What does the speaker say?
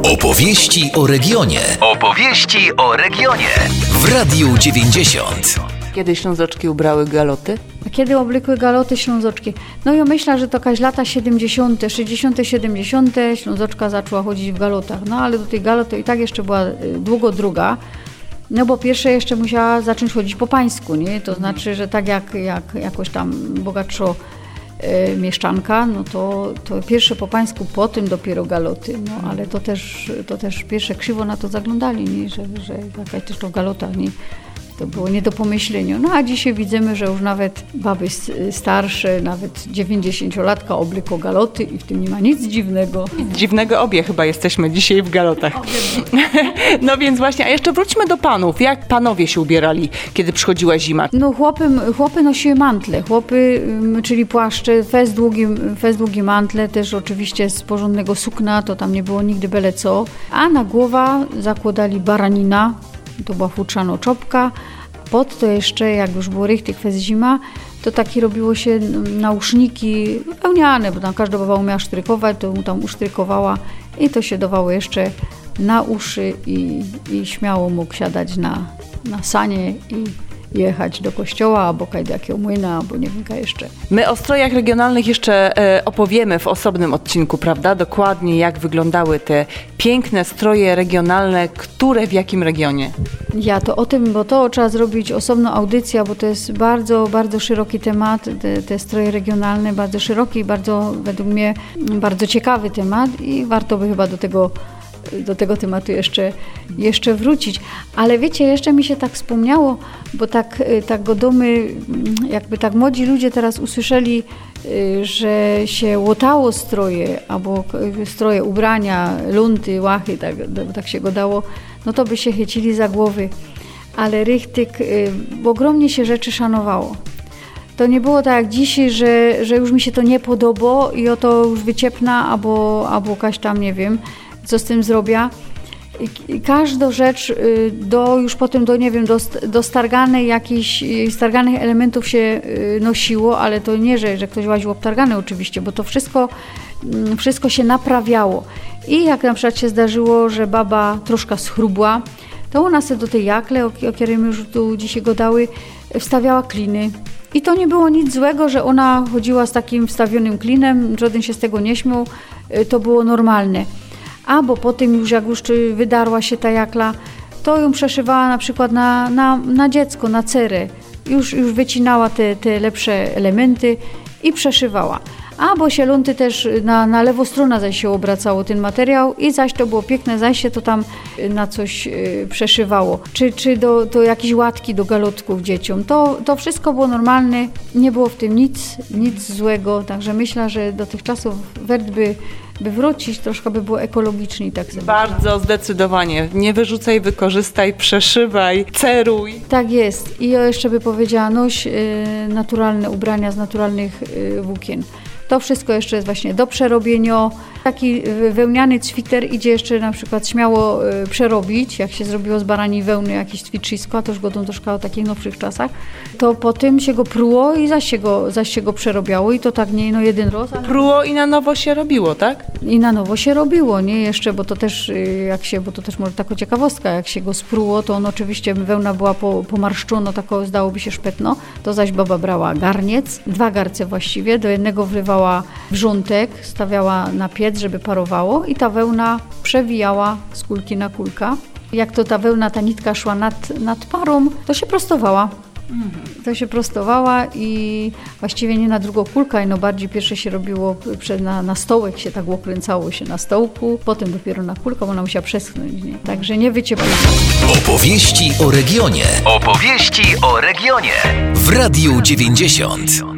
Opowieści o regionie. Opowieści o regionie. W Radiu 90. Kiedy Ślązoczki ubrały galoty? A kiedy oblikły galoty Ślązoczki? No ja myślę, że to jakaś lata 70., 60., 70. Ślązoczka zaczęła chodzić w galotach. No ale do tej galoty i tak jeszcze była długo druga. No bo pierwsze jeszcze musiała zacząć chodzić po pańsku, nie? To znaczy, że tak jak jakoś tam bogatszo mieszczanka, no to pierwsze po pańsku, potem dopiero galoty. No ale to też pierwsze krzywo na to zaglądali, nie? Że jakaś też to galota, nie? To było nie do pomyślenia. No a dzisiaj widzimy, że już nawet baby starsze, nawet 90-latka obliko galoty i w tym nie ma nic dziwnego. Nic dziwnego, obie chyba jesteśmy dzisiaj w galotach. No więc właśnie, a jeszcze wróćmy do panów. Jak panowie się ubierali, kiedy przychodziła zima? No chłopy nosiły mantle. Czyli płaszcze, fez długi mantle, też oczywiście z porządnego sukna, to tam nie było nigdy byle co. A na głowa zakładali baranina. To była futrzana czopka. Pod to jeszcze, jak już było richtig fez zima, to takie robiło się nauszniki wełniane, bo tam każda baba umiała sztrykować, to mu tam usztrykowała i to się dawało jeszcze na uszy i śmiało mógł siadać na sanie i jechać do kościoła, albo do jakiego młyna, albo nie wiem jeszcze. My o strojach regionalnych jeszcze opowiemy w osobnym odcinku, prawda? Dokładnie jak wyglądały te piękne stroje regionalne, które w jakim regionie? Ja to o tym, bo to trzeba zrobić osobną audycję, bo to jest bardzo, bardzo szeroki temat, te stroje regionalne, bardzo szeroki i bardzo, według mnie, bardzo ciekawy temat i warto by chyba do tego tematu jeszcze wrócić. Ale wiecie, jeszcze mi się tak wspomniało, bo tak go domy, jakby tak młodzi ludzie teraz usłyszeli, że się łotało stroje, albo stroje, ubrania, lunty, łachy, tak się go dało, no to by się chycili za głowy. Ale richtig, bo ogromnie się rzeczy szanowało. To nie było tak jak dzisiaj, że już mi się to nie podoba i oto już wyciepna, albo jakaś tam, nie wiem, co z tym zrobię. Każdą rzecz już potem do starganych elementów się nosiło, ale to nie, że ktoś łaził obtargany oczywiście, bo to wszystko się naprawiało. I jak na przykład się zdarzyło, że baba troszkę schrubła, to ona sobie do tej jakle, o której już tu dzisiaj godały, wstawiała kliny. I to nie było nic złego, że ona chodziła z takim wstawionym klinem, żaden się z tego nie śmiał, to było normalne. Bo potem już jak wydarła się ta jakla, to ją przeszywała na przykład na dziecko, na cerę. Już wycinała te lepsze elementy i przeszywała. Bo się lunty też na lewą stronę zaś się obracało ten materiał i zaś to było piękne, zaś się to tam na coś przeszywało. Czy do jakiejś łatki, do galotków dzieciom. To wszystko było normalne, nie było w tym nic złego, także myślę, że do tych czasów wert by wrócić, troszkę by było ekologiczniej. Tak sobie bardzo zdecydowanie. Nie wyrzucaj, wykorzystaj, przeszywaj, ceruj. Tak jest. I ja jeszcze by powiedziała, noś naturalne ubrania z naturalnych włókien. To wszystko jeszcze jest właśnie do przerobienia. Taki wełniany cwiter idzie jeszcze na przykład śmiało przerobić, jak się zrobiło z barani wełny jakieś ćwiczysko, a to już godą troszkę o takich nowszych czasach, to potem się go pruło i zaś się go przerobiało i to tak nie jeden raz. Ale... Pruło i na nowo się robiło, tak? I na nowo się robiło, nie jeszcze, bo to też może taka ciekawostka, jak się go spruło, to on oczywiście wełna była pomarszczona, tako zdałoby się szpetno, to zaś baba brała garniec, 2 garce właściwie, do jednego wlewała wrzątek, stawiała na piec, żeby parowało i ta wełna przewijała z kulki na kulka. Jak to ta wełna, ta nitka szła nad parą, to się prostowała. To się prostowała i właściwie nie na drugą kulkę, no bardziej pierwsze się robiło na stołek, się tak okręcało się na stołku, potem dopiero na kulkę, bo ona musiała przeschnąć. Nie? Także nie wyciepło. Opowieści o regionie. Opowieści o regionie. W Radiu 90.